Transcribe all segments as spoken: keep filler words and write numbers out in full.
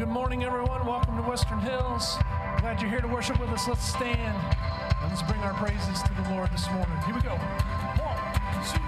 Good morning, everyone. Welcome to Western Hills. Glad you're here to worship with us. Let's stand and let's bring our praises to the Lord this morning. Here we go. One, two.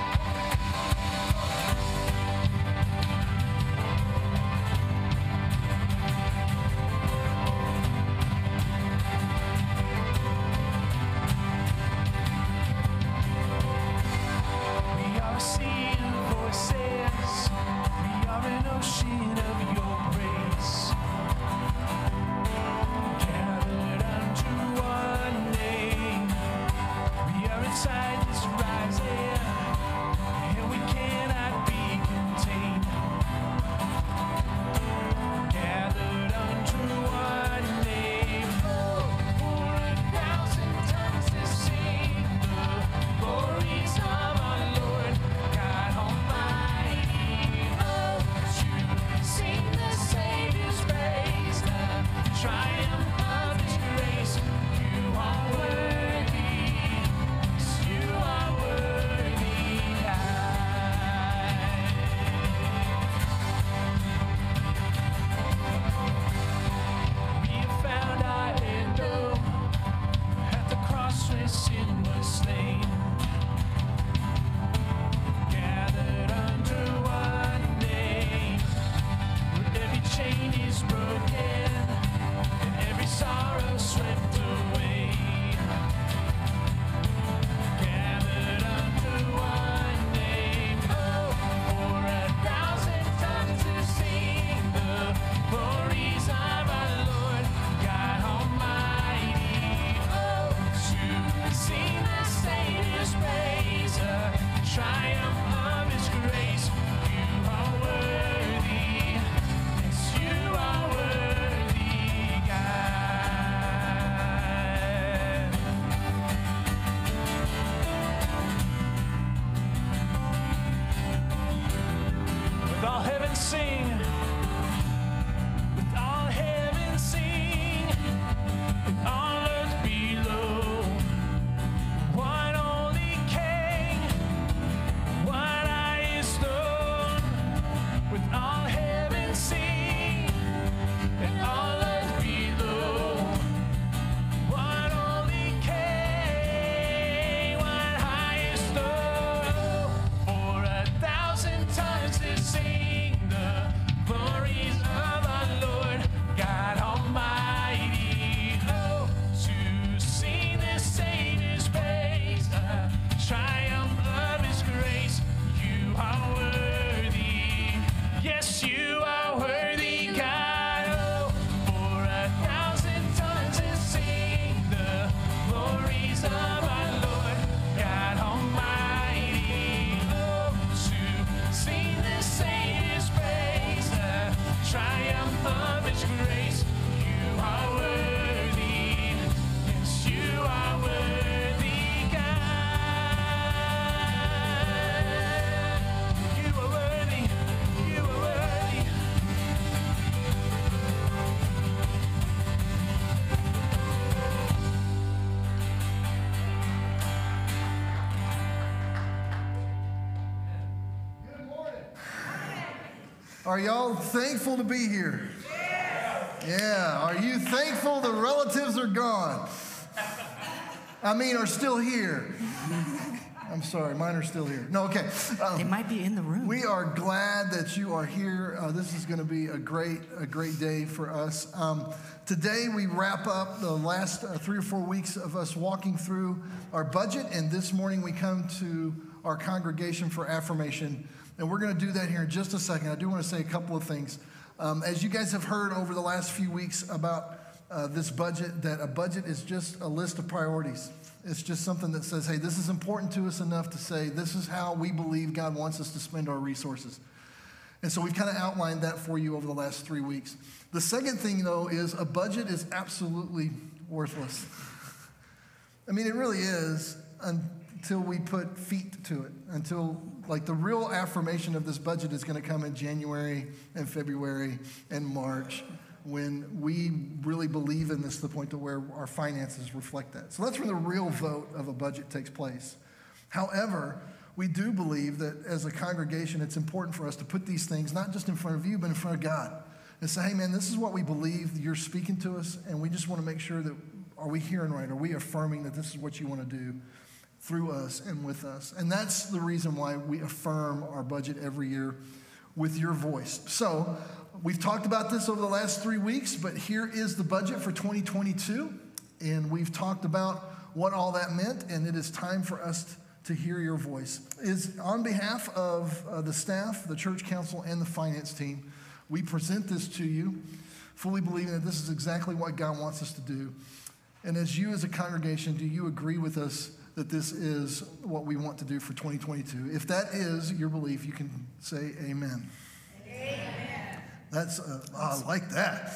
Are y'all thankful to be here? Yeah. Are you thankful the relatives are gone? I mean, are still here. I'm sorry, mine are still here. No, okay. Um, they might be in the room. We are glad that you are here. Uh, this is going to be a great, a great day for us. Um, today we wrap up the last uh, three or four weeks of us walking through our budget, and this morning we come to our congregation for affirmation. And we're going to do that here in just a second. I do want to say a couple of things. Um, as you guys have heard over the last few weeks about uh, this budget, that a budget is just a list of priorities. It's just something that says, hey, this is important to us enough to say this is how we believe God wants us to spend our resources. And so we've kind of outlined that for you over the last three weeks. The second thing, though, is a budget is absolutely worthless. I mean, it really is until we put feet to it, until like the real affirmation of this budget is going to come in January and February and March when we really believe in this to the point to where our finances reflect that. So that's when the real vote of a budget takes place. However, we do believe that as a congregation, it's important for us to put these things not just in front of you, but in front of God. and say, hey, man, this is what we believe you're speaking to us, and we just want to make sure that, are we hearing right? Are we affirming that this is what you want to do through us and with us? And that's the reason why we affirm our budget every year with your voice. So we've talked about this over the last three weeks, but here is the budget for twenty twenty-two. And we've talked about what all that meant, and it is time for us to hear your voice. Is on behalf of uh, the staff, the church council, and the finance team, we present this to you, fully believing that this is exactly what God wants us to do. And as you as a congregation, do you agree with us that this is what we want to do for twenty twenty-two? If that is your belief, you can say amen. Amen. That's, uh, oh, I like that.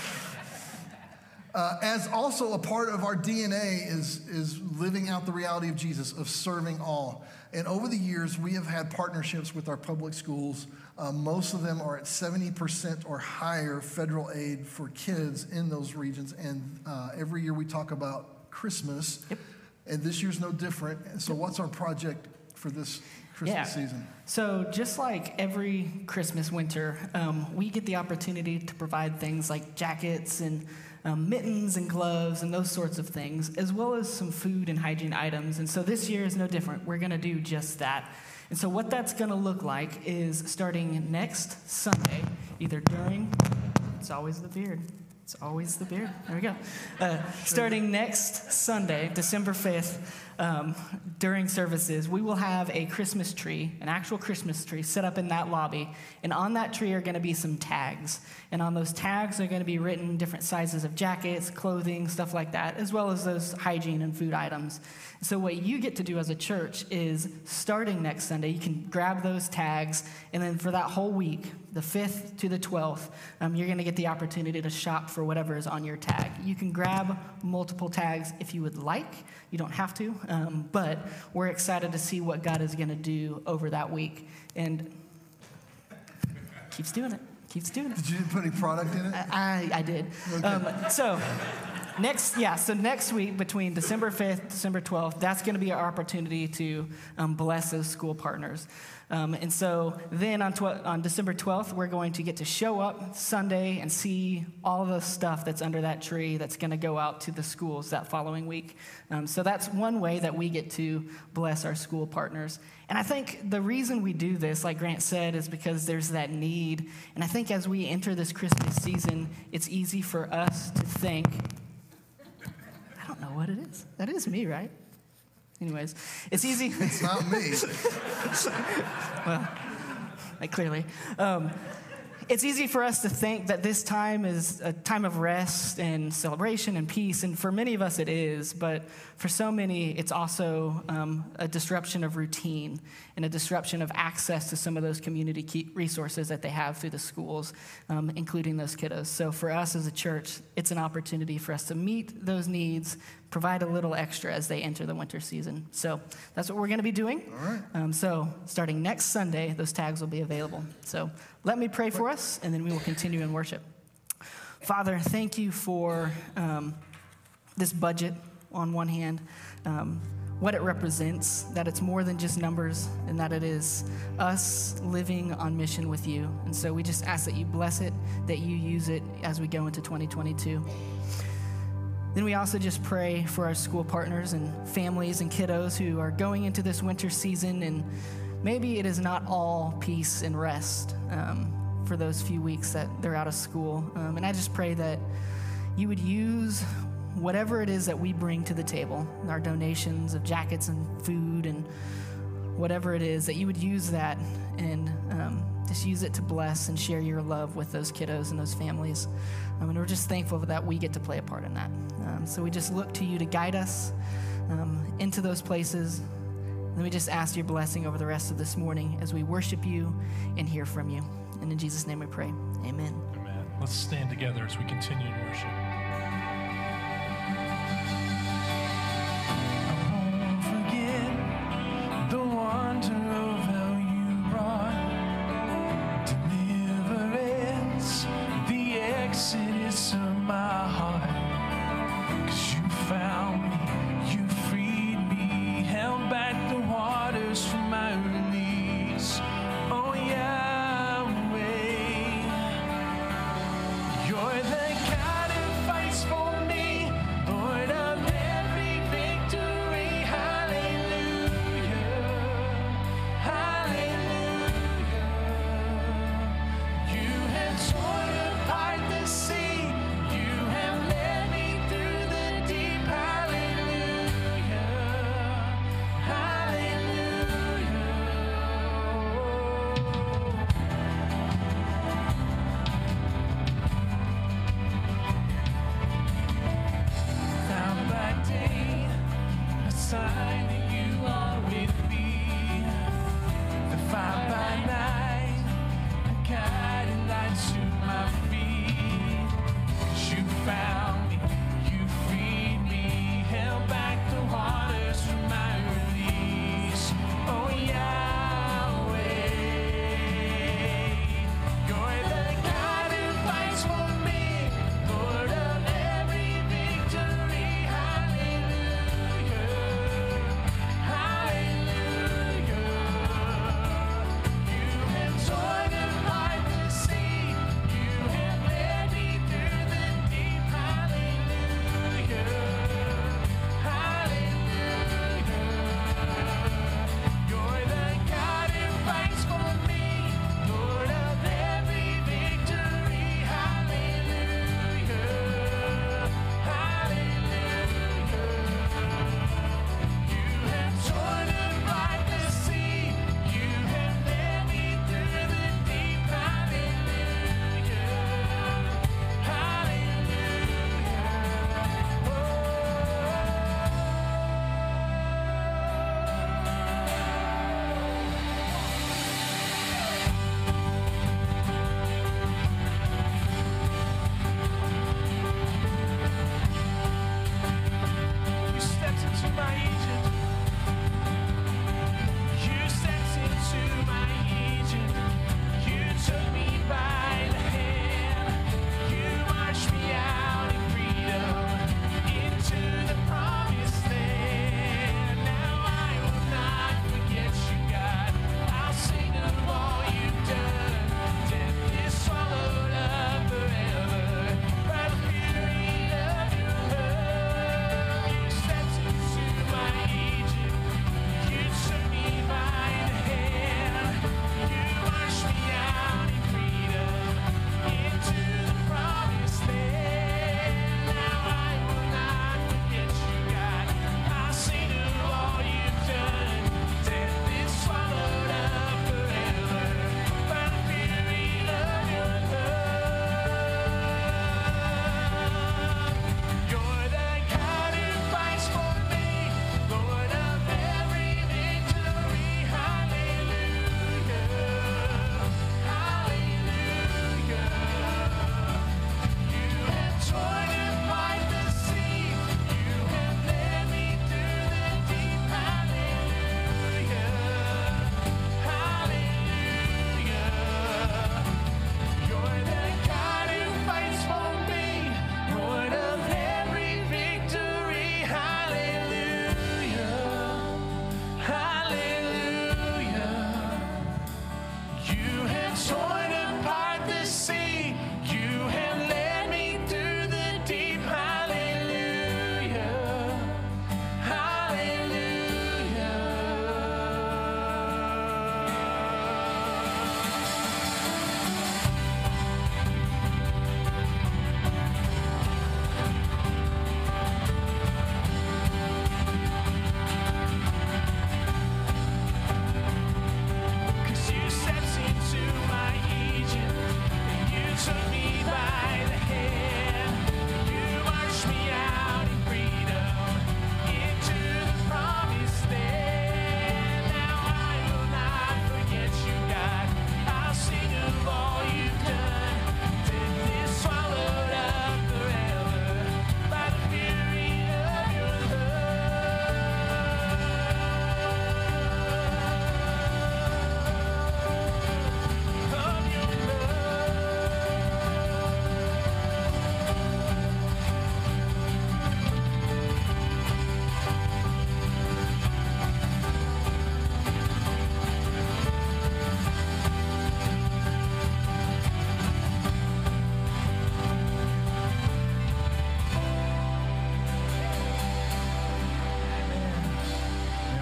Uh, as also a part of our D N A is, is living out the reality of Jesus, of serving all. And over the years, we have had partnerships with our public schools. Uh, most of them are at seventy percent or higher federal aid for kids in those regions. And uh, every year we talk about Christmas. Yep. And this year's no different. So what's our project for this Christmas yeah. season? So just like every Christmas winter, um, we get the opportunity to provide things like jackets and um, mittens and gloves and those sorts of things, as well as some food and hygiene items. And so this year is no different. We're going to do just that. And so what that's going to look like is starting next Sunday, either during, it's always the beard. It's always the beard. There we go. Uh, starting next Sunday, December fifth, um, during services, we will have a Christmas tree, an actual Christmas tree, set up in that lobby. And on that tree are going to be some tags. And on those tags are going to be written different sizes of jackets, clothing, stuff like that, as well as those hygiene and food items. So what you get to do as a church is, starting next Sunday, you can grab those tags, and then for that whole week, the fifth to the twelfth, um, you're going to get the opportunity to shop for whatever is on your tag. You can grab multiple tags if you would like. You don't have to, um, but we're excited to see what God is going to do over that week. And keeps doing it. Keeps doing it. Did you put any product in it? I, I, I did. Okay. Um, so... Next, yeah, so next week between December fifth, December twelfth, that's going to be our opportunity to um, bless those school partners. Um, and so then on, tw- on December twelfth, we're going to get to show up Sunday and see all the stuff that's under that tree that's going to go out to the schools that following week. Um, so that's one way that we get to bless our school partners. And I think the reason we do this, like Grant said, is because there's that need. And I think as we enter this Christmas season, it's easy for us to think, I don't know what it is. That is me, right? Anyways, it's easy. It's not me. Well, like clearly. Um, it's easy for us to think that this time is a time of rest and celebration and peace, and for many of us it is, but for so many it's also um, a disruption of routine and a disruption of access to some of those community key resources that they have through the schools, um, including those kiddos. So for us as a church, it's an opportunity for us to meet those needs, provide a little extra as they enter the winter season. So that's what we're going to be doing. All right. Um, so starting next Sunday, those tags will be available. So let me pray for us, and then we will continue in worship. Father, thank you for um, this budget on one hand, um, what it represents, that it's more than just numbers, and that it is us living on mission with you. And so we just ask that you bless it, that you use it as we go into twenty twenty-two. Then we also just pray for our school partners and families and kiddos who are going into this winter season, and maybe it is not all peace and rest um, for those few weeks that they're out of school. Um, and I just pray that you would use whatever it is that we bring to the table, our donations of jackets and food and whatever it is, that you would use that and um, just use it to bless and share your love with those kiddos and those families. Um, and we're just thankful that we get to play a part in that. Um, so we just look to you to guide us um, into those places. And then we just ask your blessing over the rest of this morning as we worship you and hear from you. And in Jesus' name we pray. Amen. Amen. Let's stand together as we continue to worship.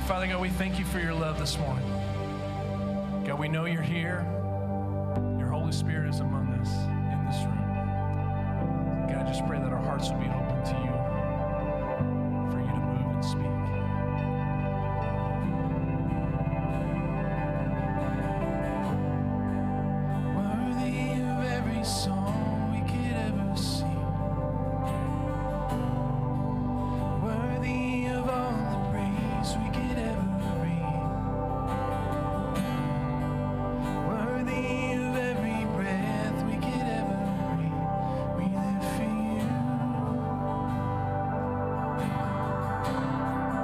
Father God, we thank you for your love this morning. God, we know you're here. Your Holy Spirit is among us in this room. God, I just pray that our hearts will be open to you, for you to move and speak. Worthy of every song we could ever sing. Worthy of all the praise we could ever bring. Worthy of every breath we could ever breathe. We live for you.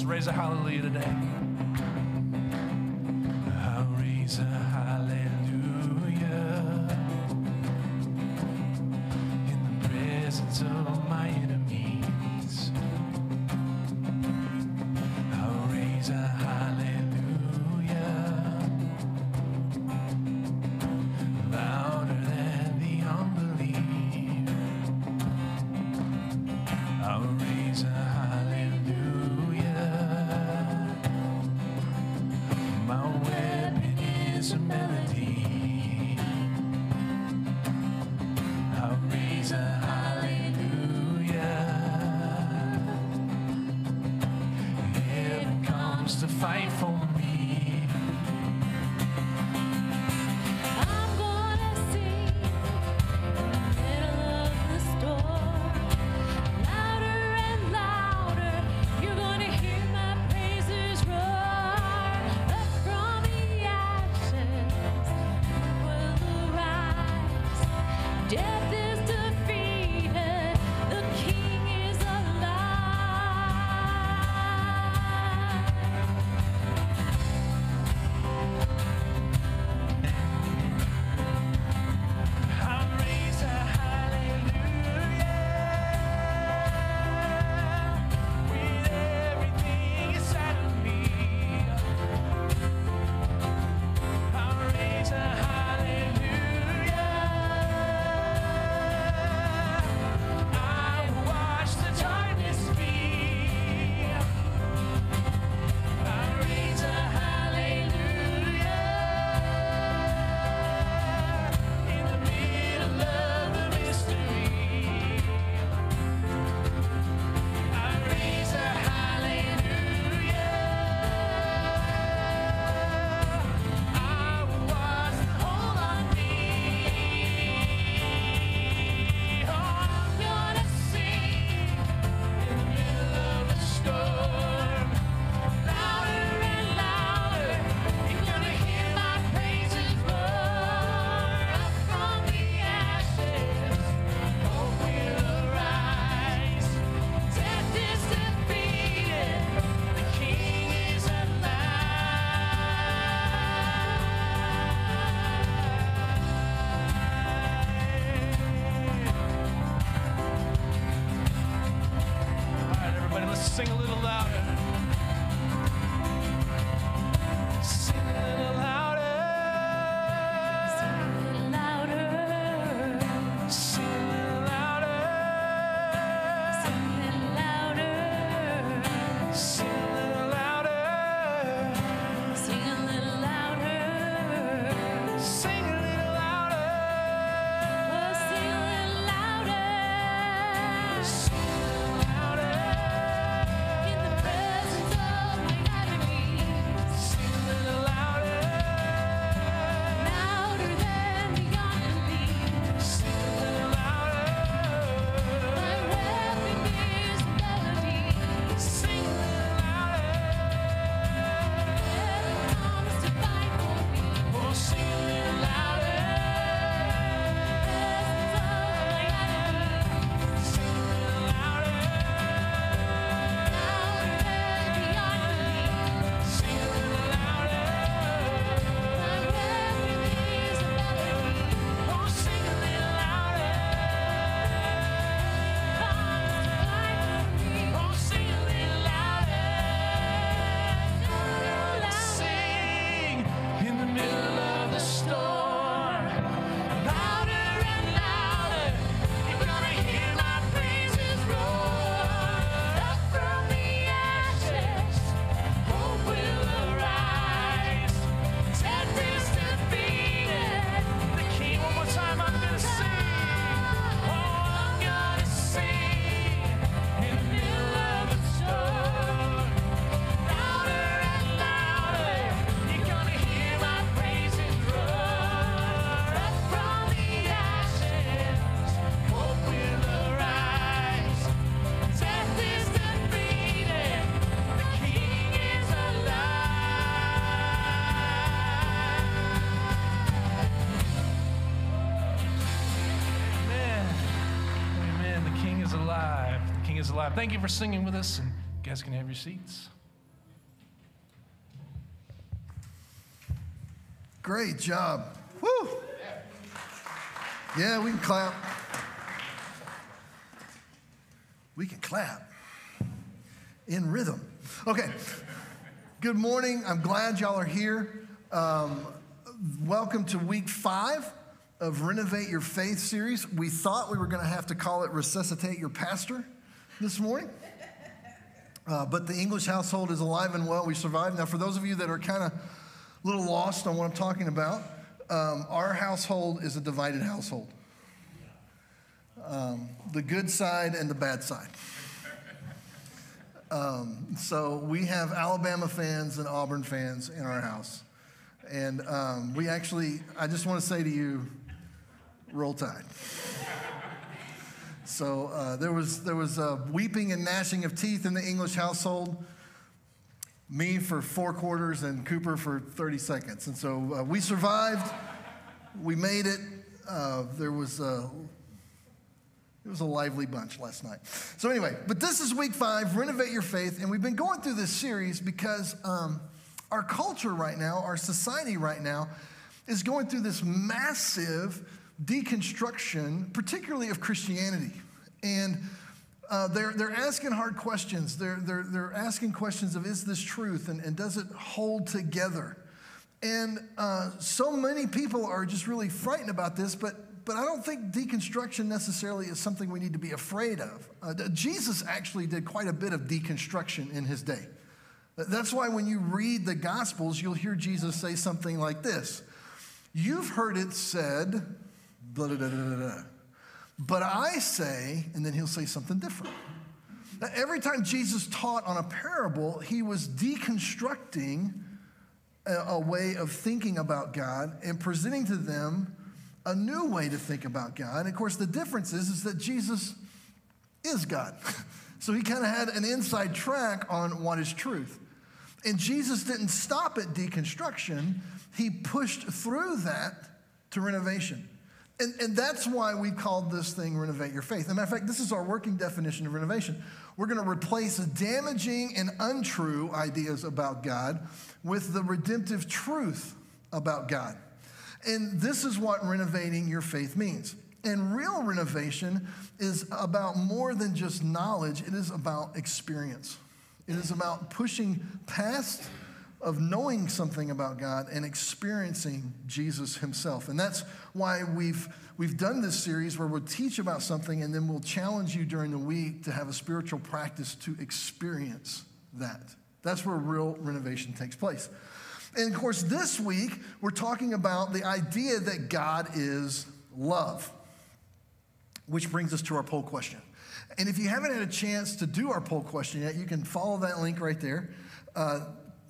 raise a hallelujah today. I'll raise a hallelujah in the presence of my enemies. I'll raise a hallelujah louder than the unbelief. I'll raise a hallelujah. My weapon is a melody. I'll raise a hallelujah. Heaven comes to fight for me. I'm gonna sing in the middle of the storm, louder and louder. You're gonna hear my praises roar. Up from the ashes will arise. Death is defeated. The King is alive. I'll raise a hallelujah with everything inside of me. I'll raise a hallelujah. I will watch the darkness flee. I'll raise a hallelujah in the middle of the mystery. I raise a hallelujah. I will watch the hold on me. Oh, I'm gonna sing in the middle of the storm, louder and louder. You're gonna hear my praises roar. Up from the ashes, hope will arise. Death is defeated. The King is alive. All right, everybody, let's sing a little louder. Sing a little louder. Louder, Sing a little louder. sing it louder, Sing a little louder. sing a little louder. Sing a little louder. Oh, sing a little louder. Sing a little louder. In the presence of my enemies, Sing a little louder. louder than the unbelief. Sing a little louder. My weapon is melody. Sing a little louder. Heaven comes to fight for me. Oh, sing a little louder. Presence of my enemies, Sing a little louder. louder than the unbelief. Sing a little louder. My weapon is melody. Oh, sing a little louder. Comes to fight for me. Oh, sing a little louder. Louder. Sing in the middle of the storm, louder and louder. You're gonna hear my praises roar. Up from the ashes, hope will arise. Death is defeated. The King, one more time, I'm gonna sing. Oh, I'm gonna sing in the middle of the storm. Louder and louder, you're gonna hear my praises roar. Up from the ashes, hope will arise. Death is defeated, the King is alive. Amen. Amen. The King is alive. The King is alive. Thank you for singing with us, and you guys can have your seats. Great job. Woo! Yeah, we can clap. We can clap in rhythm. Okay. Good morning. I'm glad y'all are here. Um, welcome to week five of Renovate Your Faith series. We thought we were going to have to call it Resuscitate Your Pastor this morning. Uh, but the English household is alive and well. We survived. Now, for those of you that are kind of a little lost on what I'm talking about, um, our household is a divided household. Um, the good side and the bad side. Um, so we have Alabama fans and Auburn fans in our house. And um, we actually, I just want to say to you, roll Tide. So uh, there was there was uh, weeping and gnashing of teeth in the English household. Me for four quarters and Cooper for thirty seconds. And so uh, we survived. We made it. Uh, there was a, it was a lively bunch last night. So anyway, but this is week five, Renovate Your Faith. And we've been going through this series because um, our culture right now, our society right now, is going through this massive deconstruction, particularly of Christianity. And uh, they're, they're asking hard questions. They're, they're, they're asking questions of, is this truth? And, and does it hold together? And uh, so many people are just really frightened about this, but, but I don't think deconstruction necessarily is something we need to be afraid of. Uh, Jesus actually did quite a bit of deconstruction in his day. That's why when you read the Gospels, you'll hear Jesus say something like this. You've heard it said, blah, blah, blah, blah, blah. But I say, and then he'll say something different. Now, every time Jesus taught on a parable, he was deconstructing a, a way of thinking about God and presenting to them a new way to think about God. And of course, the difference is, is that Jesus is God. So he kind of had an inside track on what is truth. And Jesus didn't stop at deconstruction. He pushed through that to renovation. And, and that's why we called this thing Renovate Your Faith. As a matter of fact, this is our working definition of renovation. We're going to replace damaging and untrue ideas about God with the redemptive truth about God. And this is what renovating your faith means. And real renovation is about more than just knowledge. It is about experience. It is about pushing past of knowing something about God and experiencing Jesus himself. And that's why we've we've done this series where we'll teach about something and then we'll challenge you during the week to have a spiritual practice to experience that. That's where real renovation takes place. And of course, this week, we're talking about the idea that God is love, which brings us to our poll question. And if you haven't had a chance to do our poll question yet, you can follow that link right there. Uh,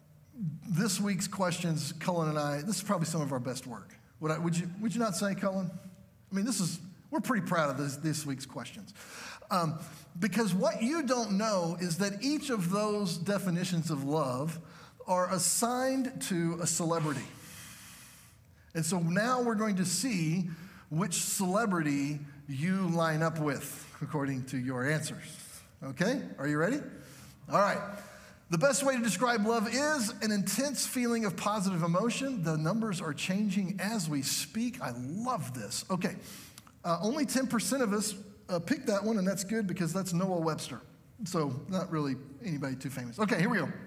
This week's questions, Cullen and I, this is probably some of our best work. Would, I, would, you, would you not say, Cullen? I mean, this is, we're pretty proud of this, this week's questions. Um, because what you don't know is that each of those definitions of love are assigned to a celebrity. And so now we're going to see which celebrity you line up with according to your answers. Okay? Are you ready? All right. The best way to describe love is an intense feeling of positive emotion. The numbers are changing as we speak. I love this. Okay, uh, only ten percent of us uh, picked that one, and that's good because that's Noah Webster. So not really anybody too famous. Okay, here we go.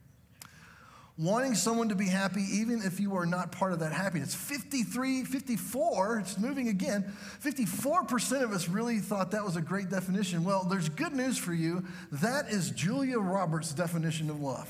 Wanting someone to be happy even if you are not part of that happiness. fifty-three, fifty-four, it's moving again. fifty-four percent of us really thought that was a great definition. Well, there's good news for you. That is Julia Roberts' definition of love.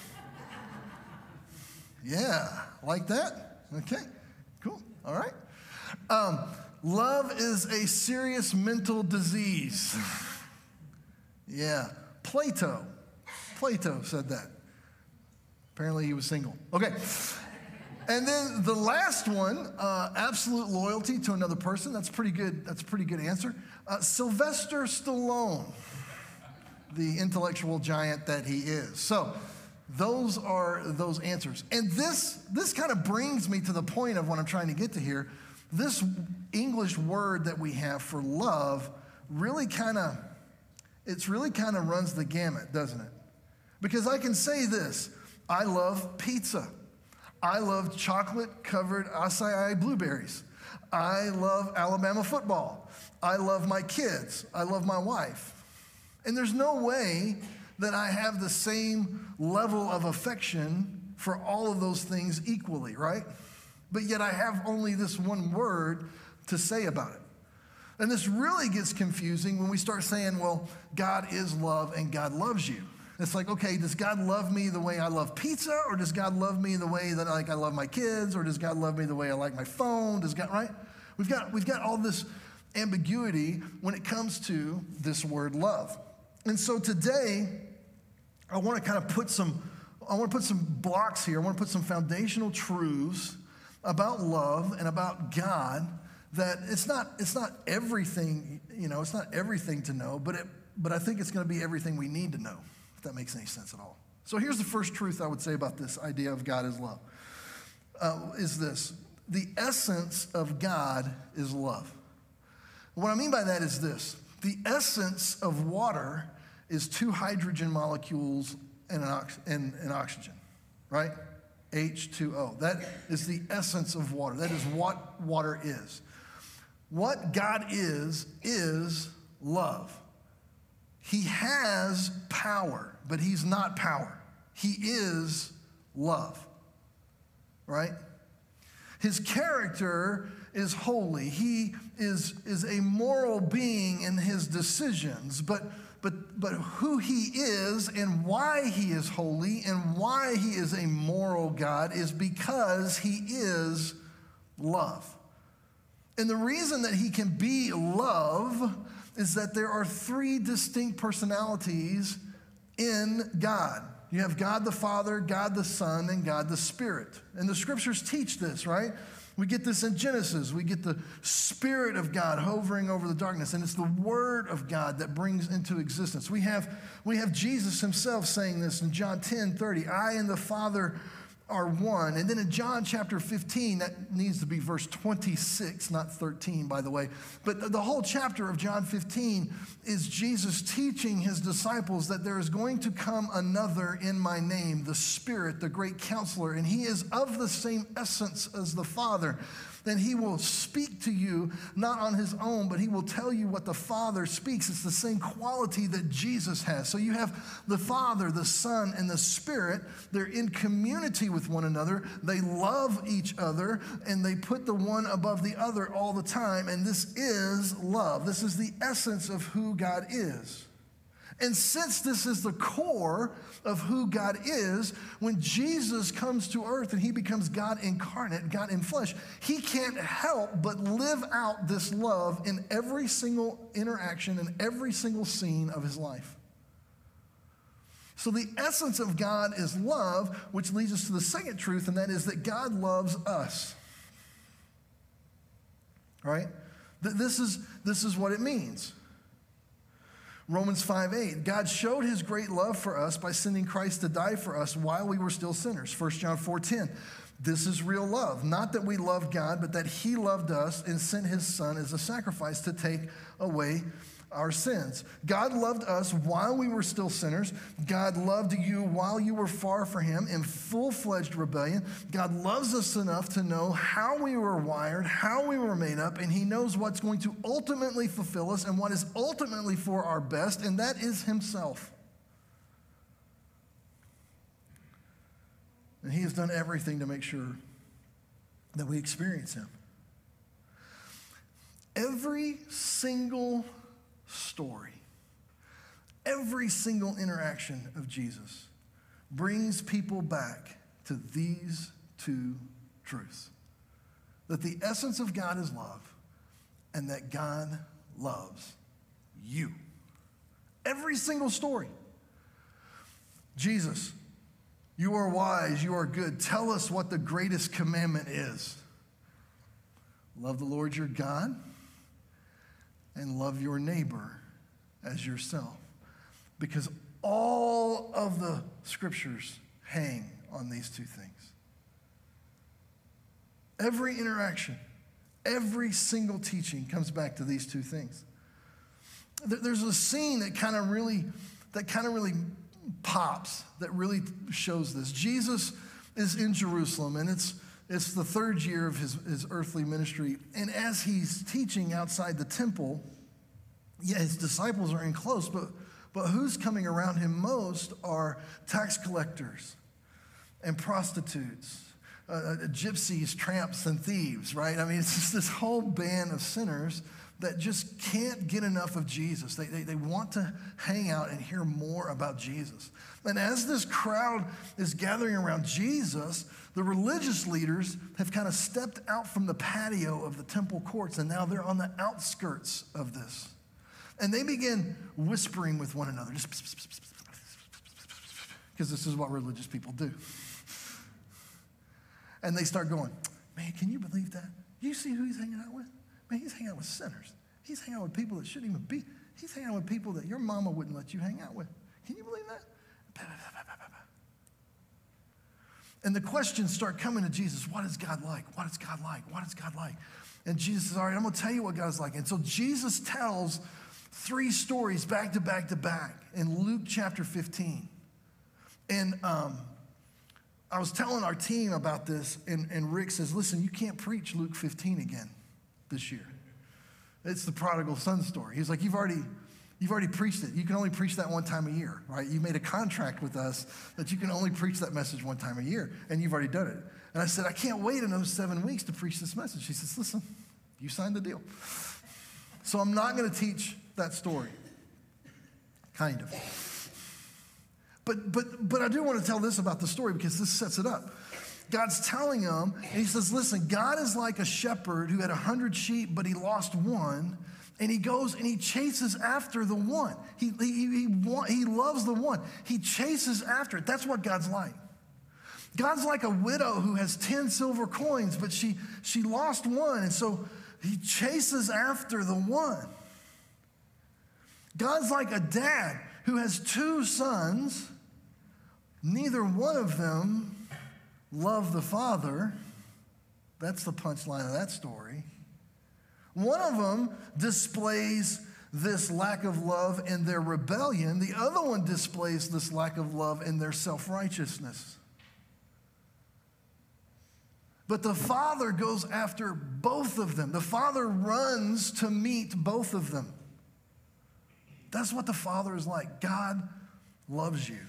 Yeah, like that? Okay, cool, all right. Um, love is a serious mental disease. Yeah, Plato. Plato said that. Apparently he was single. Okay. And then the last one, uh, absolute loyalty to another person. That's pretty good. That's a pretty good answer. Uh, Sylvester Stallone, the intellectual giant that he is. So those are those answers. And this, this kind of brings me to the point of what I'm trying to get to here. This English word that we have for love really kind of, it's really kind of runs the gamut, doesn't it? Because I can say this. I love pizza. I love chocolate-covered acai blueberries. I love Alabama football. I love my kids. I love my wife. And there's no way that I have the same level of affection for all of those things equally, right? But yet I have only this one word to say about it. And this really gets confusing when we start saying, well, God is love and God loves you. It's like, okay, does God love me the way I love pizza? Or does God love me the way that like I love my kids? Or does God love me the way I like my phone? Does God, right? We've got, we've got all this ambiguity when it comes to this word love. And so today, I want to kind of put some, I want to put some blocks here. I want to put some foundational truths about love and about God that it's not, it's not everything, you know, it's not everything to know, but it, but I think it's going to be everything we need to know, if that makes any sense at all. So here's the first truth I would say about this idea of God is love, uh, is this. The essence of God is love. What I mean by that is this. The essence of water is two hydrogen molecules and an, ox- and, and oxygen, right? H two O. That is the essence of water. That is what water is. What God is, is love. He has power, but he's not power. He is love, right? His character is holy. He is, is a moral being in his decisions, but, but, but who he is and why he is holy and why he is a moral God is because he is love. And the reason that he can be love is that there are three distinct personalities in God. You have God the Father, God the Son, and God the Spirit. And the scriptures teach this, right? We get this in Genesis. We get the Spirit of God hovering over the darkness, and it's the Word of God that brings into existence. We have, we have Jesus himself saying this in John ten thirty, I and the Father are one. And then in John chapter fifteen, that needs to be verse twenty-six, not thirteen, by the way. But the whole chapter of John fifteen is Jesus teaching his disciples that there is going to come another in my name, the Spirit, the great counselor, and he is of the same essence as the Father. Then he will speak to you, not on his own, but he will tell you what the Father speaks. It's the same quality that Jesus has. So you have the Father, the Son, and the Spirit. They're in community with one another. They love each other, and they put the one above the other all the time. And this is love. This is the essence of who God is. And since this is the core of who God is, when Jesus comes to earth and he becomes God incarnate, God in flesh, he can't help but live out this love in every single interaction and every single scene of his life. So the essence of God is love, which leads us to the second truth, and that is that God loves us. Right? This is, this is what it means. Romans five eight, God showed his great love for us by sending Christ to die for us while we were still sinners. First John four ten, this is real love. Not that we loved God, but that he loved us and sent his son as a sacrifice to take away our sins. God loved us while we were still sinners. God loved you while you were far from him in full-fledged rebellion. God loves us enough to know how we were wired, how we were made up, and he knows what's going to ultimately fulfill us and what is ultimately for our best, and that is himself. And he has done everything to make sure that we experience him. Every single story, every single interaction of Jesus brings people back to these two truths. That the essence of God is love, and that God loves you. Every single story. Jesus, you are wise, you are good. Tell us what the greatest commandment is. Love the Lord your God and love your neighbor as yourself. Because all of the scriptures hang on these two things. Every interaction, every single teaching comes back to these two things. There's a scene that kind of really, that kind of really pops, that really shows this. Jesus is in Jerusalem, and it's it's the third year of his, his earthly ministry. And as he's teaching outside the temple, yeah, his disciples are in close, but, but who's coming around him most are tax collectors and prostitutes, uh, gypsies, tramps, and thieves, right? I mean, it's just this whole band of sinners that just can't get enough of Jesus. They, they, they want to hang out and hear more about Jesus. And as this crowd is gathering around Jesus, the religious leaders have kind of stepped out from the patio of the temple courts, and now they're on the outskirts of this. And they begin whispering with one another, just because this is what religious people do. And they start going, man, can you believe that? You see who he's hanging out with? Man, he's hanging out with sinners. He's hanging out with people that shouldn't even be. He's hanging out with people that your mama wouldn't let you hang out with. Can you believe that? And the questions start coming to Jesus. What is God like? What is God like? What is God like? And Jesus says, all right, I'm going to tell you what God's like. And so Jesus tells three stories back to back to back in Luke chapter fifteen. And um, I was telling our team about this, and, and Rick says, listen, you can't preach Luke fifteen again this year. It's the prodigal son story. He's like, you've already, you've already preached it. You can only preach that one time a year, right? You made a contract with us that you can only preach that message one time a year, and you've already done it. And I said, I can't wait another seven weeks to preach this message. He says, listen, you signed the deal. So I'm not going to teach that story, kind of. But, but, but I do want to tell this about the story because this sets it up. God's telling him, and he says, listen, God is like a shepherd who had a hundred sheep, but he lost one, and he goes and he chases after the one. He, he, he, he, he loves the one. He chases after it. That's what God's like. God's like a widow who has ten silver coins, but she, she lost one, and so he chases after the one. God's like a dad who has two sons. Neither one of them love the father. That's the punchline of that story. One of them displays this lack of love in their rebellion. The other one displays this lack of love in their self-righteousness. But the father goes after both of them. The father runs to meet both of them. That's what the Father is like. God loves you.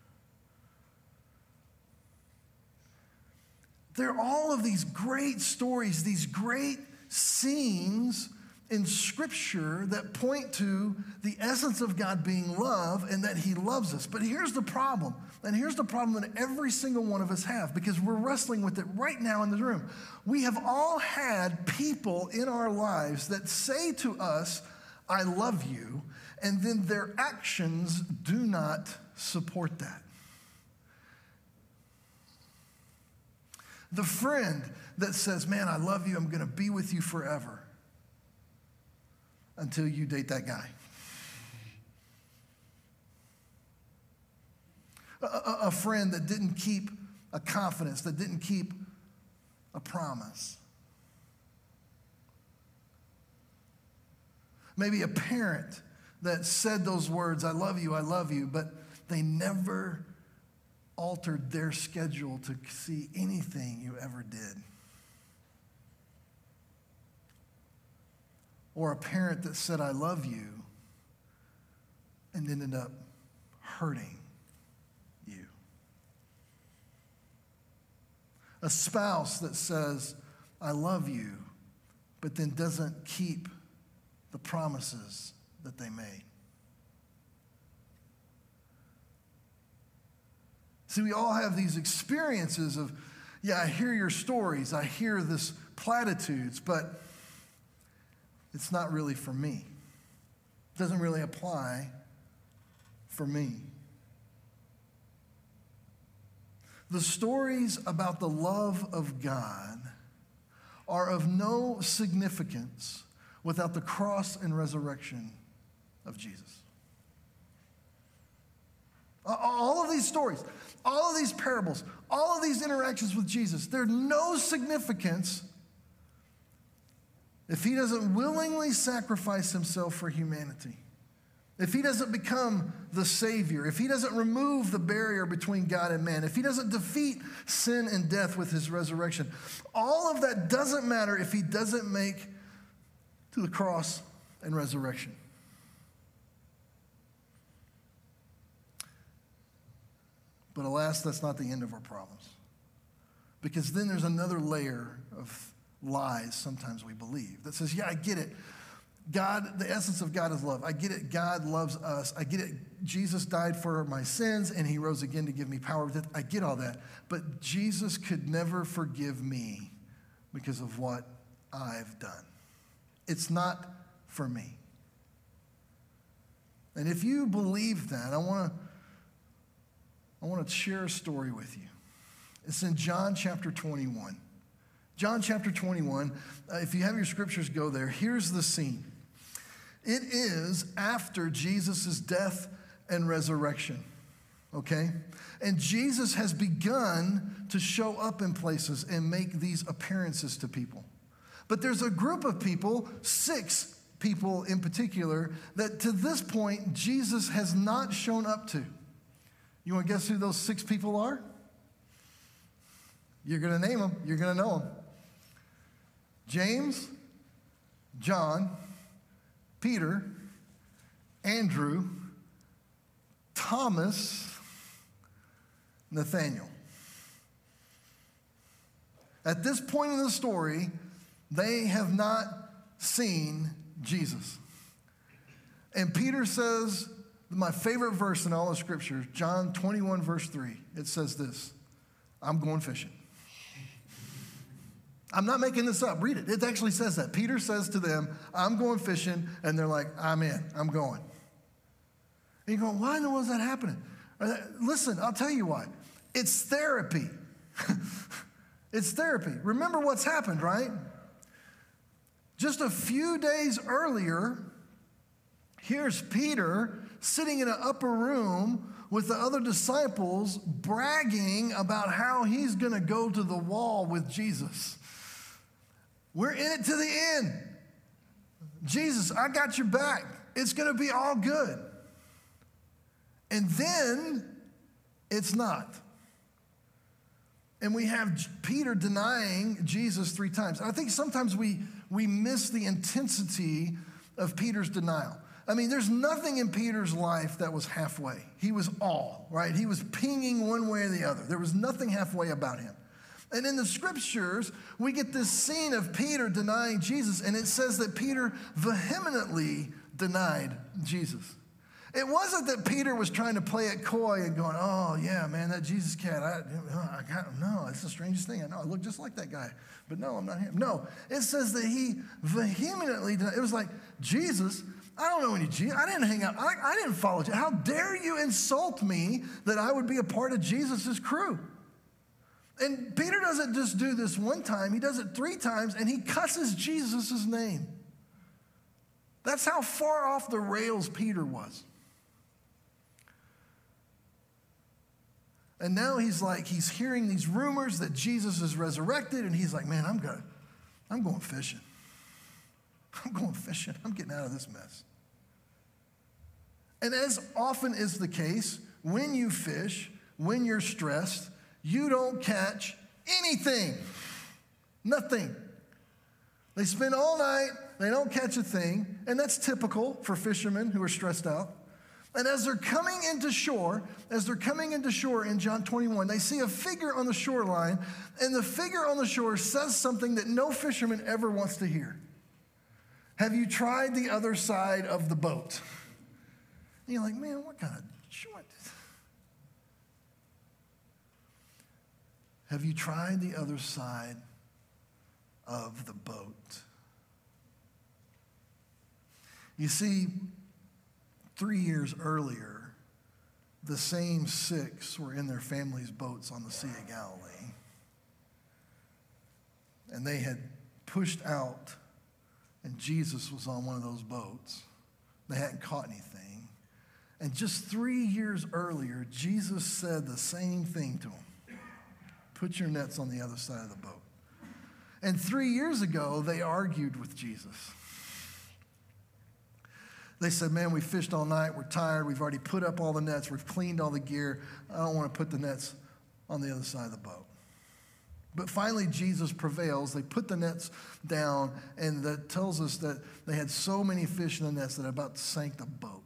There are all of these great stories, these great scenes in Scripture that point to the essence of God being love and that he loves us. But here's the problem, and here's the problem that every single one of us have, because we're wrestling with it right now in this room. We have all had people in our lives that say to us, I love you, and then their actions do not support that. The friend that says, man, I love you, I'm going to be with you forever, until you date that guy. A, a, a friend that didn't keep a confidence, that didn't keep a promise. Maybe a parent that said those words, I love you, I love you, but they never altered their schedule to see anything you ever did. Or a parent that said, I love you, and ended up hurting you. A spouse that says, I love you, but then doesn't keep the promises that they made. See, we all have these experiences of, yeah, I hear your stories, I hear this platitudes, but it's not really for me. It doesn't really apply for me. The stories about the love of God are of no significance without the cross and resurrection of Jesus. All of these stories, all of these parables, all of these interactions with Jesus, they're no significance if he doesn't willingly sacrifice himself for humanity. if he doesn't become the Savior, if he doesn't remove the barrier between God and man, if he doesn't defeat sin and death with his resurrection, all of that doesn't matter if he doesn't make to the cross and resurrection. But alas, that's not the end of our problems. Because then there's another layer of lies sometimes we believe that says, yeah, I get it. God, the essence of God is love. I get it. God loves us. I get it. Jesus died for my sins and he rose again to give me power. I get all that. But Jesus could never forgive me because of what I've done. It's not for me. And if you believe that, I want to I want to share a story with you. It's in John chapter twenty-one. John chapter twenty-one, uh, if you have your scriptures, go there. Here's the scene. It is after Jesus' death and resurrection, okay? And Jesus has begun to show up in places and make these appearances to people. But there's a group of people, six people in particular, that to this point, Jesus has not shown up to. You want to guess who those six people are? You're going to name them. You're going to know them. James, John, Peter, Andrew, Thomas, Nathaniel. At this point in the story, they have not seen Jesus. And Peter says, my favorite verse in all of Scripture, John twenty-one, verse three, it says this, I'm going fishing. I'm not making this up. Read it. It actually says that. Peter says to them, I'm going fishing, and they're like, I'm in. I'm going. And you go, why in the world is that happening? Listen, I'll tell you why. It's therapy. It's therapy. Remember what's happened, right? Just a few days earlier, here's Peter sitting in an upper room with the other disciples bragging about how he's going to go to the wall with Jesus. We're in it to the end. Jesus, I got your back. It's going to be all good. And then it's not. And we have Peter denying Jesus three times. And I think sometimes we, we miss the intensity of Peter's denial. I mean, there's nothing in Peter's life that was halfway. He was all, right? He was pinging one way or the other. There was nothing halfway about him. And in the scriptures, we get this scene of Peter denying Jesus, and it says that Peter vehemently denied Jesus. It wasn't that Peter was trying to play it coy and going, oh, yeah, man, that Jesus cat, I, I got, no, it's the strangest thing. I know, I look just like that guy, but no, I'm not him. No, it says that he vehemently denied. It was like, Jesus, I don't know any Jesus. I didn't hang out. I, I didn't follow you. How dare you insult me that I would be a part of Jesus' crew? And Peter doesn't just do this one time. He does it three times, and he cusses Jesus' name. That's how far off the rails Peter was. And now he's like, he's hearing these rumors that Jesus is resurrected, and he's like, man, I'm going, I'm going fishing. I'm going fishing. I'm getting out of this mess. And as often is the case, when you fish, when you're stressed, you don't catch anything. Nothing. They spend all night, they don't catch a thing, and that's typical for fishermen who are stressed out. And as they're coming into shore, as they're coming into shore in John twenty-one, they see a figure on the shoreline, and the figure on the shore says something that no fisherman ever wants to hear. Have you tried the other side of the boat? And you're like, man, what kind of short? Have you tried the other side of the boat? You see, three years earlier, the same six were in their families' boats on the Sea of Galilee. And they had pushed out, and Jesus was on one of those boats. They hadn't caught anything. And just three years earlier, Jesus said the same thing to them. Put your nets on the other side of the boat. And three years ago, they argued with Jesus. They said, man, we fished all night. We're tired. We've already put up all the nets. We've cleaned all the gear. I don't want to put the nets on the other side of the boat. But finally, Jesus prevails. They put the nets down, and that tells us that they had so many fish in the nets that it about sank the boat.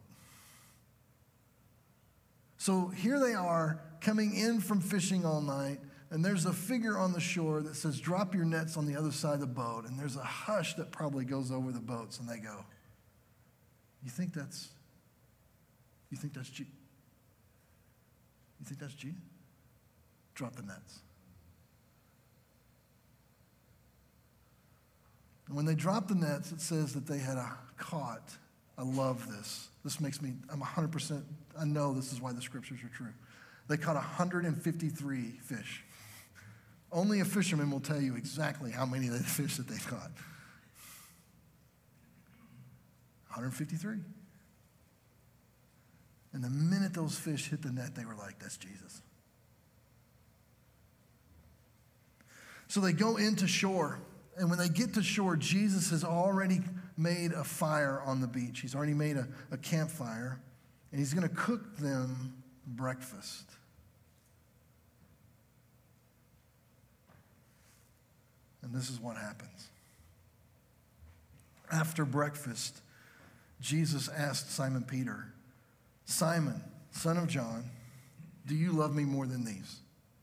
So here they are coming in from fishing all night, and there's a figure on the shore that says, drop your nets on the other side of the boat. And there's a hush that probably goes over the boats, and they go, you think that's, you think that's G? You think that's G? Drop the nets. And when they dropped the nets, it says that they had a caught. I love this. This makes me, I'm one hundred percent, I know this is why the scriptures are true. They caught one hundred fifty-three fish. Only a fisherman will tell you exactly how many of the fish that they caught. one hundred fifty-three. And the minute those fish hit the net, they were like, that's Jesus. So they go into shore. And when they get to shore, Jesus has already made a fire on the beach. He's already made a, a campfire. And he's going to cook them breakfast. And this is what happens. After breakfast, Jesus asked Simon Peter, Simon, son of John, do you love me more than these?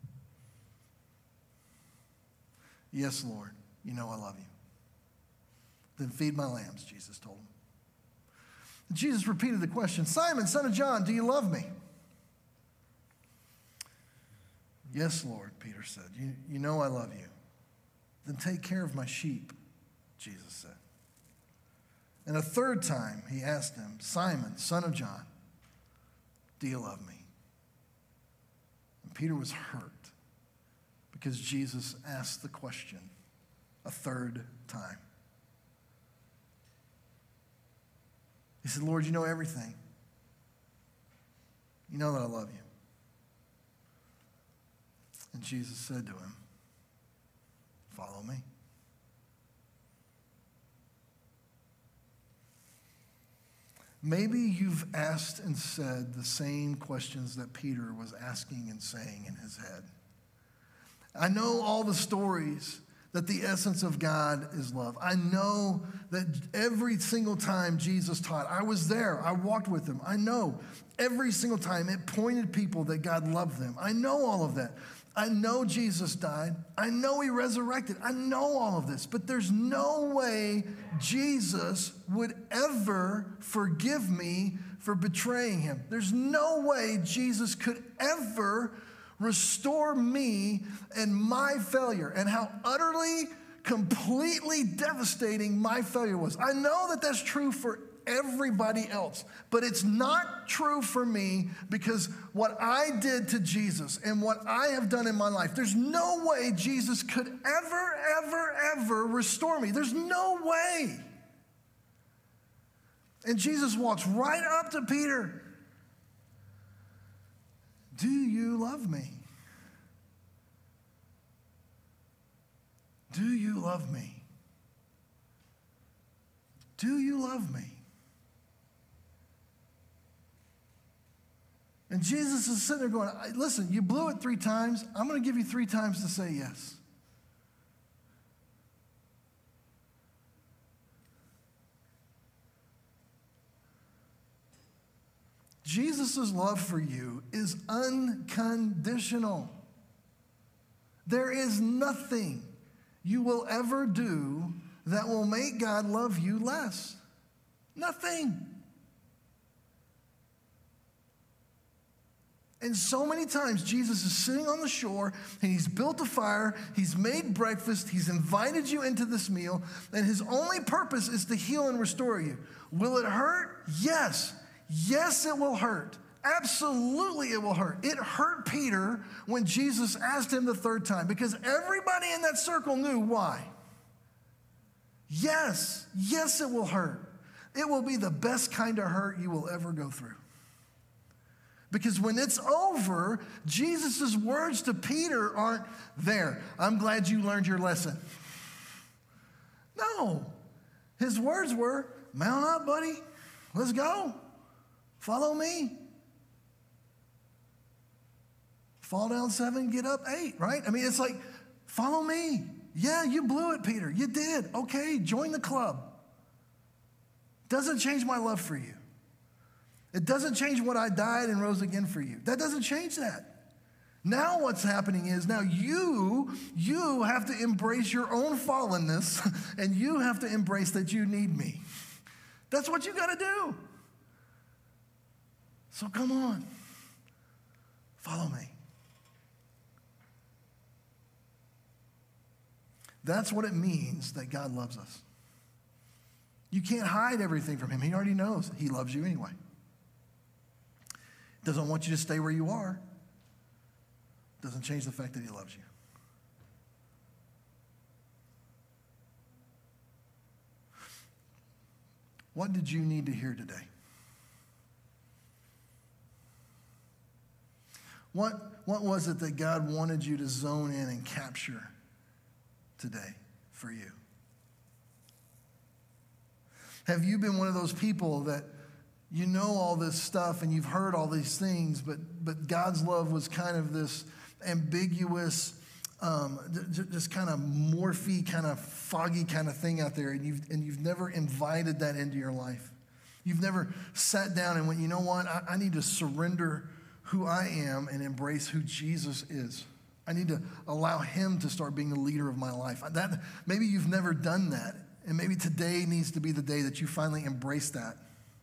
Yes, Lord, you know I love you. Then feed my lambs, Jesus told him. Jesus repeated the question, Simon, son of John, do you love me? Yes, Lord, Peter said, you, you know I love you. Then take care of my sheep, Jesus said. And a third time he asked him, Simon, son of John, do you love me? And Peter was hurt because Jesus asked the question a third time. He said, Lord, you know everything. You know that I love you. And Jesus said to him, follow me. Maybe you've asked and said the same questions that Peter was asking and saying in his head. I know all the stories that the essence of God is love. I know that every single time Jesus taught, I was there, I walked with him. I know every single time it pointed people that God loved them. I know all of that. I know Jesus died. I know he resurrected. I know all of this, but there's no way Jesus would ever forgive me for betraying him. There's no way Jesus could ever restore me and my failure and how utterly, completely devastating my failure was. I know that that's true for everybody else, but it's not true for me because what I did to Jesus and what I have done in my life, there's no way Jesus could ever, ever, ever restore me. There's no way. And Jesus walks right up to Peter. Do you love me? Do you love me? Do you love me? And Jesus is sitting there going, listen, you blew it three times. I'm going to give you three times to say yes. Jesus' love for you is unconditional. There is nothing you will ever do that will make God love you less. Nothing. And so many times Jesus is sitting on the shore and he's built a fire, he's made breakfast, he's invited you into this meal, and his only purpose is to heal and restore you. Will it hurt? Yes. Yes, it will hurt. Absolutely it will hurt. It hurt Peter when Jesus asked him the third time because everybody in that circle knew why. Yes, yes, it will hurt. It will be the best kind of hurt you will ever go through. Because when it's over, Jesus' words to Peter aren't there. I'm glad you learned your lesson. No. His words were, mount up, buddy. Let's go. Follow me. Fall down seven, get up eight, right? I mean, it's like, follow me. Yeah, you blew it, Peter. You did. Okay, join the club. Doesn't change my love for you. It doesn't change what I died and rose again for you. That doesn't change that. Now what's happening is now you, you have to embrace your own fallenness and you have to embrace that you need me. That's what you got to do. So come on, follow me. That's what it means that God loves us. You can't hide everything from him. He already knows he loves you anyway. Doesn't want you to stay where you are. Doesn't change the fact that he loves you. What did you need to hear today? What, what was it that God wanted you to zone in and capture today for you? Have you been one of those people that you know all this stuff and you've heard all these things, but, but God's love was kind of this ambiguous, um, just kind of morphy, kind of foggy kind of thing out there, and you've, and you've never invited that into your life? You've never sat down and went, you know what, I, I need to surrender who I am and embrace who Jesus is. I need to allow him to start being the leader of my life. That, maybe you've never done that, and maybe today needs to be the day that you finally embrace that.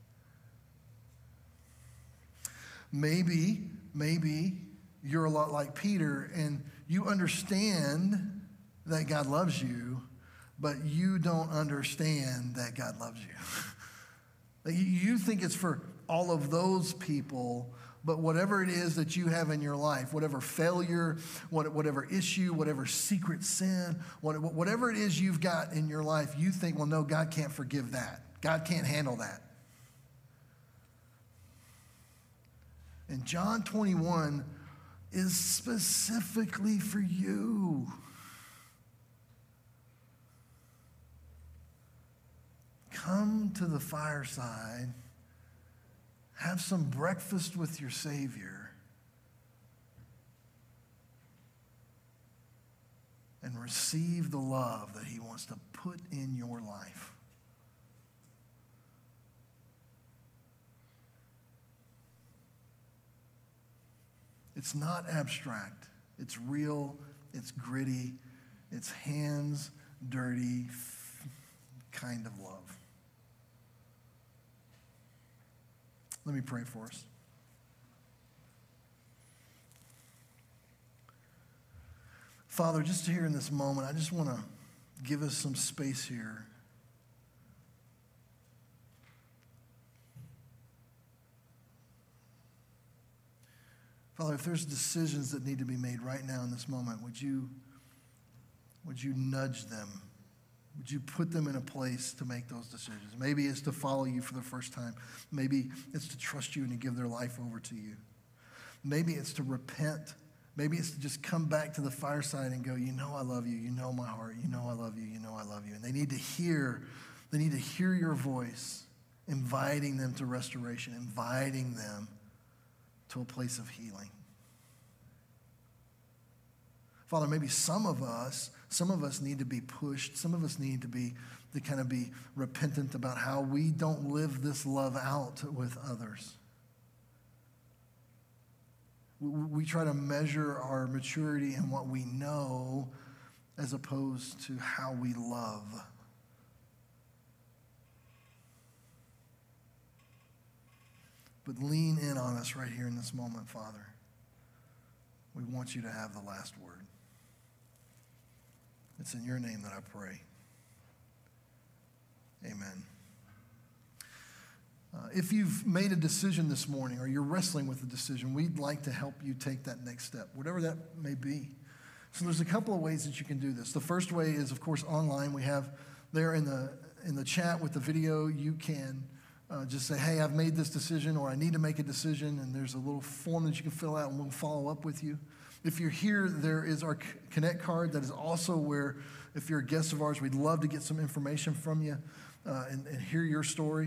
Maybe, maybe you're a lot like Peter and you understand that God loves you, but you don't understand that God loves you. You think it's for all of those people, but whatever it is that you have in your life, whatever failure, whatever issue, whatever secret sin, whatever it is you've got in your life, you think, well, no, God can't forgive that. God can't handle that. And John twenty-one is specifically for you. Come to the fireside, have some breakfast with your Savior, and receive the love that he wants to put in your life. It's not abstract. It's real. It's gritty. It's hands dirty kind of love. Let me pray for us. Father, just here in this moment, I just want to give us some space here. Father, if there's decisions that need to be made right now in this moment, would you, would you nudge them? Would you put them in a place to make those decisions? Maybe it's to follow you for the first time. Maybe it's to trust you and to give their life over to you. Maybe it's to repent. Maybe it's to just come back to the fireside and go, you know I love you. You know my heart. You know I love you. You know I love you. And they need to hear, they need to hear your voice, inviting them to restoration, inviting them to a place of healing. Father, maybe some of us, some of us need to be pushed. Some of us need to be, to kind of be repentant about how we don't live this love out with others. We, we try to measure our maturity in what we know as opposed to how we love. But lean in on us right here in this moment, Father. We want you to have the last word. It's in your name that I pray. Amen. Uh, if you've made a decision this morning or you're wrestling with a decision, we'd like to help you take that next step, whatever that may be. So there's a couple of ways that you can do this. The first way is, of course, online. We have there in the, in the chat with the video, you can Uh, just say, hey, I've made this decision, or I need to make a decision, and there's a little form that you can fill out, and we'll follow up with you. If you're here, there is our Connect card. That is also where, if you're a guest of ours, we'd love to get some information from you uh, and, and hear your story.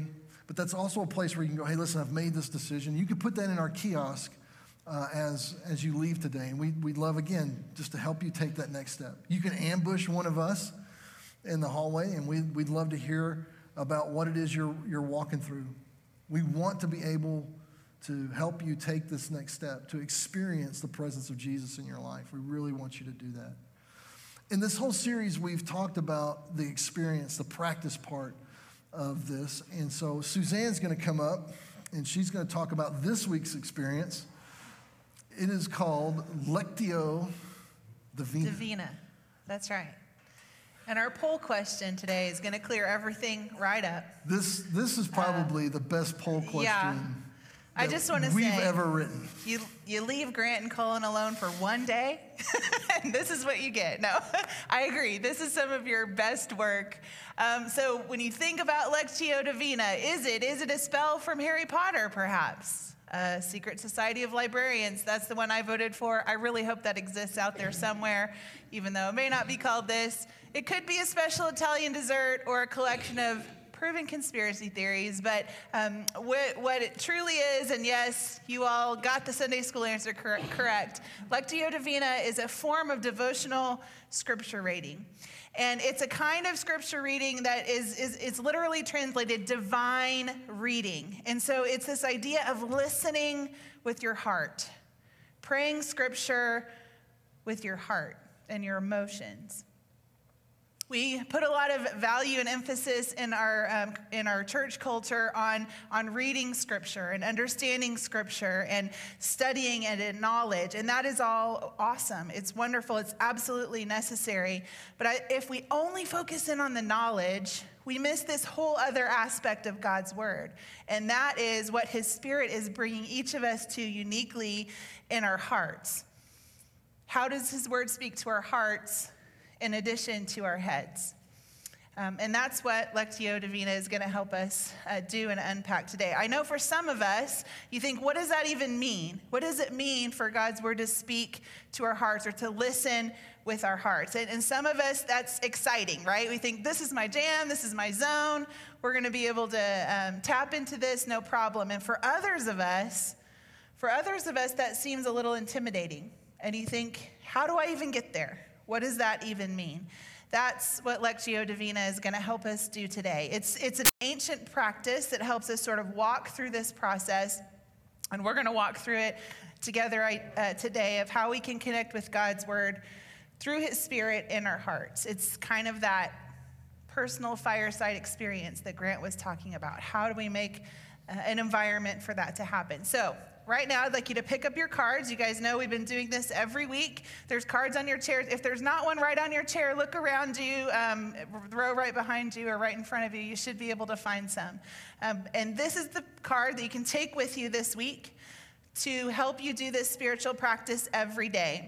but that's also a place where you can go, hey, listen, I've made this decision. You can put that in our kiosk uh, as, as you leave today. And we, we'd love, again, just to help you take that next step. You can ambush one of us in the hallway, and we, we'd love to hear about what it is you're, you're walking through. We want to be able to help you take this next step, to experience the presence of Jesus in your life. We really want you to do that. In this whole series, we've talked about the experience, the practice part of this. And so Suzanne's going to come up, and she's going to talk about this week's experience. It is called Lectio Divina. Divina. That's right. And our poll question today is going to clear everything right up. This, this is probably uh, the best poll question yeah. I just want to say, we've ever written. You you leave Grant and Colin alone for one day, and this is what you get. No, I agree. This is some of your best work. Um, so when you think about Lectio Divina, is it is it a spell from Harry Potter, perhaps? Uh, Secret Society of Librarians, that's the one I voted for. I really hope that exists out there somewhere, even though it may not be called this. It could be a special Italian dessert or a collection of proven conspiracy theories, but um, what, what it truly is, and yes, you all got the Sunday school answer cor- correct, Lectio Divina is a form of devotional scripture reading. And it's a kind of scripture reading that is, is, is literally translated divine reading. And so it's this idea of listening with your heart, praying scripture with your heart and your emotions. We put a lot of value and emphasis in our um, in our church culture on, on reading Scripture and understanding Scripture and studying it in knowledge, and that is all awesome. It's wonderful. It's absolutely necessary. But I, if we only focus in on the knowledge, we miss this whole other aspect of God's Word, and that is what His Spirit is bringing each of us to uniquely in our hearts. How does His Word speak to our hearts in addition to our heads? Um, and that's what Lectio Divina is going to help us uh, do and unpack today. I know for some of us, you think, what does that even mean? What does it mean for God's Word to speak to our hearts or to listen with our hearts? And, and some of us, that's exciting, right? We think, this is my jam, this is my zone. We're going to be able to um, tap into this, no problem. And for others of us, for others of us, that seems a little intimidating. And you think, how do I even get there? What does that even mean? That's what Lectio Divina is going to help us do today. It's, it's an ancient practice that helps us sort of walk through this process, and we're going to walk through it together uh, today of how we can connect with God's Word through His Spirit in our hearts. It's kind of that personal fireside experience that Grant was talking about. How do we make uh, an environment for that to happen? So, right now, I'd like you to pick up your cards. You guys know we've been doing this every week. There's cards on your chairs. If there's not one right on your chair, look around you, um, row right behind you or right in front of you. You should be able to find some. Um, and this is the card that you can take with you this week to help you do this spiritual practice every day.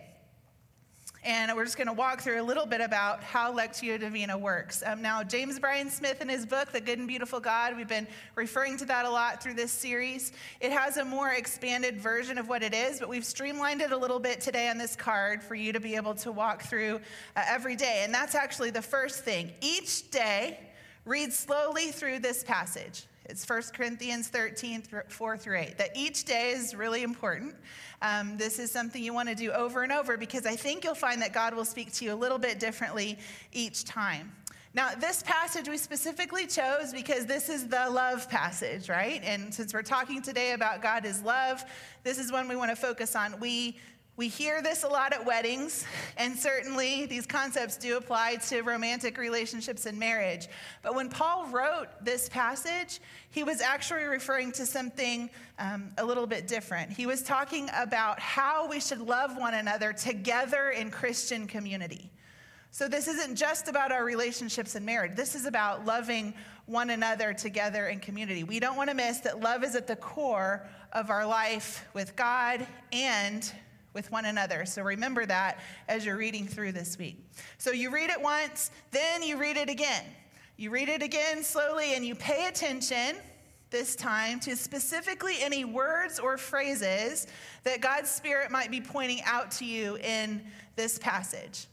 And we're just going to walk through a little bit about how Lectio Divina works. Um, now, James Bryan Smith in his book, The Good and Beautiful God, we've been referring to that a lot through this series. It has a more expanded version of what it is, but we've streamlined it a little bit today on this card for you to be able to walk through uh, every day. And that's actually the first thing. Each day, read slowly through this passage. It's First Corinthians thirteen, four through eight. That each day is really important. Um, this is something you want to do over and over because I think you'll find that God will speak to you a little bit differently each time. Now, this passage we specifically chose because this is the love passage, right? And since we're talking today about God is love, this is one we want to focus on. We We hear this a lot at weddings, and certainly these concepts do apply to romantic relationships and marriage. But when Paul wrote this passage, he was actually referring to something um, a little bit different. He was talking about how we should love one another together in Christian community. So this isn't just about our relationships and marriage. This is about loving one another together in community. We don't want to miss that love is at the core of our life with God and with one another. So remember that as you're reading through this week. So you read it once, then you read it again. You read it again slowly, and you pay attention this time to specifically any words or phrases that God's Spirit might be pointing out to you in this passage.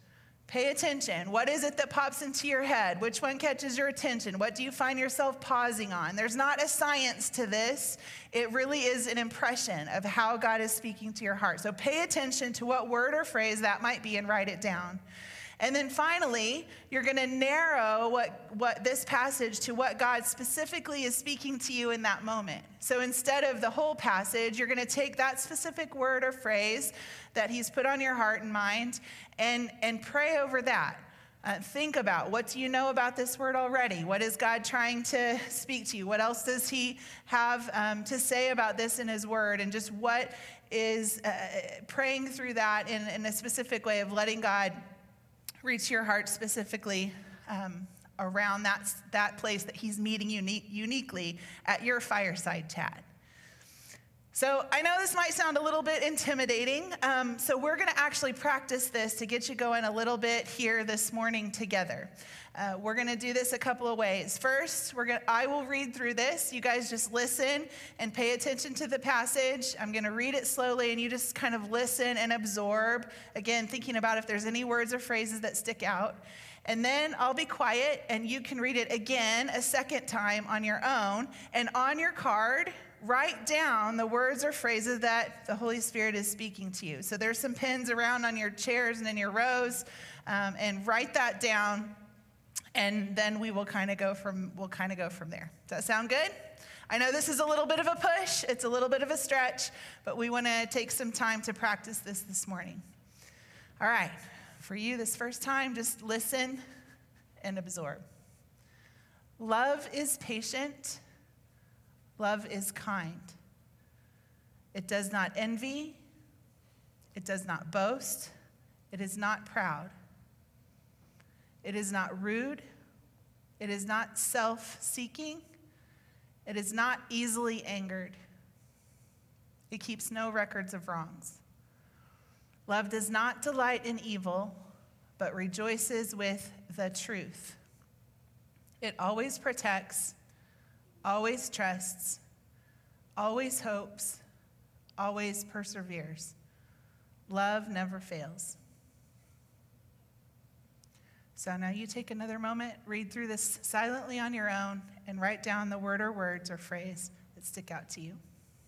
Pay attention. What is it that pops into your head? Which one catches your attention? What do you find yourself pausing on? There's not a science to this. It really is an impression of how God is speaking to your heart. So pay attention to what word or phrase that might be and write it down. And then finally, you're going to narrow what, what this passage to what God specifically is speaking to you in that moment. So instead of the whole passage, you're going to take that specific word or phrase that he's put on your heart and mind and, and pray over that. Uh, think about, what do you know about this word already? What is God trying to speak to you? What else does he have um, to say about this in his word? And just what is uh, praying through that in, in a specific way of letting God reach your heart specifically um, around that, that place that he's meeting unique, uniquely at your fireside chat. So I know this might sound a little bit intimidating, um, so we're going to actually practice this to get you going a little bit here this morning together. Uh, we're going to do this a couple of ways. First, we're going I will read through this. You guys just listen and pay attention to the passage. I'm going to read it slowly, and you just kind of listen and absorb. Again, thinking about if there's any words or phrases that stick out. And then I'll be quiet, and you can read it again a second time on your own. And on your card, write down the words or phrases that the Holy Spirit is speaking to you. So there's some pens around on your chairs and in your rows, um, and write that down. And then we will kind of go from we'll kind of go from there. Does that sound good? I know this is a little bit of a push. It's a little bit of a stretch, but we want to take some time to practice this this morning. All right. For you this first time, just listen and absorb. Love is patient. Love is kind. It does not envy. It does not boast. It is not proud. It is not rude. It is not self-seeking. It is not easily angered. It keeps no records of wrongs. Love does not delight in evil, but rejoices with the truth. It always protects, always trusts, always hopes, always perseveres. Love never fails. So now you take another moment, read through this silently on your own, and write down the word or words or phrase that stick out to you.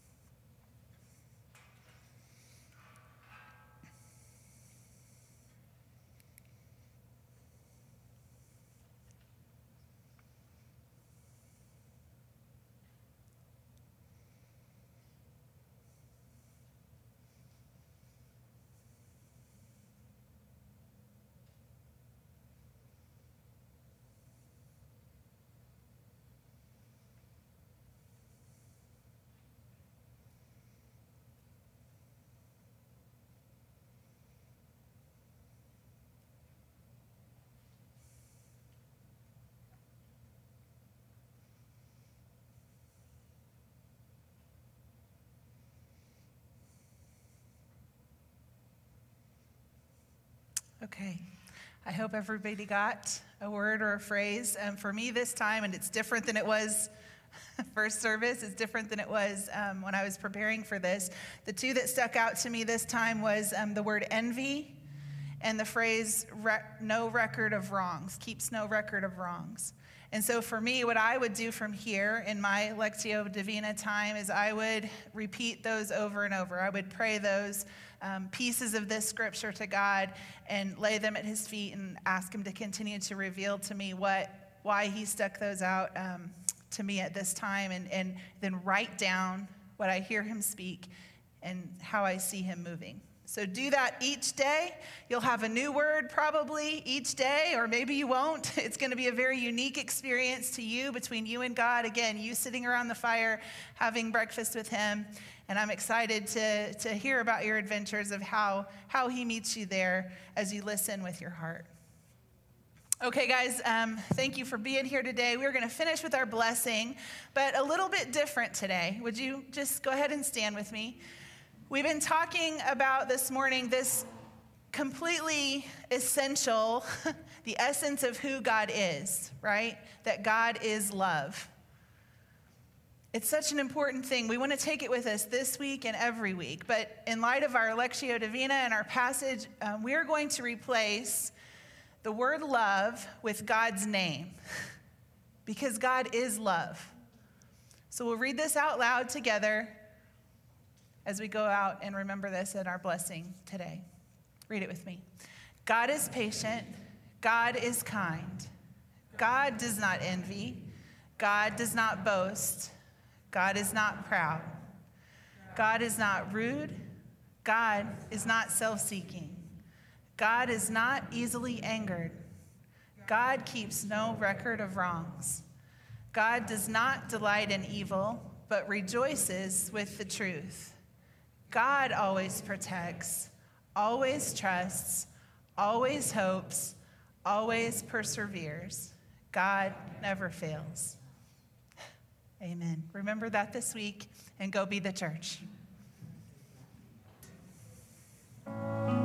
Okay, I hope everybody got a word or a phrase. Um, for me this time, and it's different than it was first service, it's different than it was um, when I was preparing for this. The two that stuck out to me this time was um, the word envy and the phrase re- no record of wrongs, keeps no record of wrongs. And so for me, what I would do from here in my Lectio Divina time is I would repeat those over and over. I would pray those um, pieces of this scripture to God and lay them at his feet and ask him to continue to reveal to me what, why he stuck those out um, to me at this time, and, and then write down what I hear him speak and how I see him moving. So do that each day. You'll have a new word probably each day, or maybe you won't. It's going to be a very unique experience to you, between you and God. Again, you sitting around the fire, having breakfast with him. And I'm excited to, to hear about your adventures of how, how he meets you there as you listen with your heart. Okay, guys, um, thank you for being here today. We're going to finish with our blessing, but a little bit different today. Would you just go ahead and stand with me? We've been talking about this morning this completely essential, the essence of who God is, right? That God is love. It's such an important thing. We want to take it with us this week and every week. But in light of our Lectio Divina and our passage, um, we are going to replace the word love with God's name, because God is love. So we'll read this out loud together as we go out and remember this in our blessing today. Read it with me. God is patient. God is kind. God does not envy. God does not boast. God is not proud. God is not rude. God is not self-seeking. God is not easily angered. God keeps no record of wrongs. God does not delight in evil, but rejoices with the truth. God always protects, always trusts, always hopes, always perseveres. God never fails. Amen. Remember that this week and go be the church.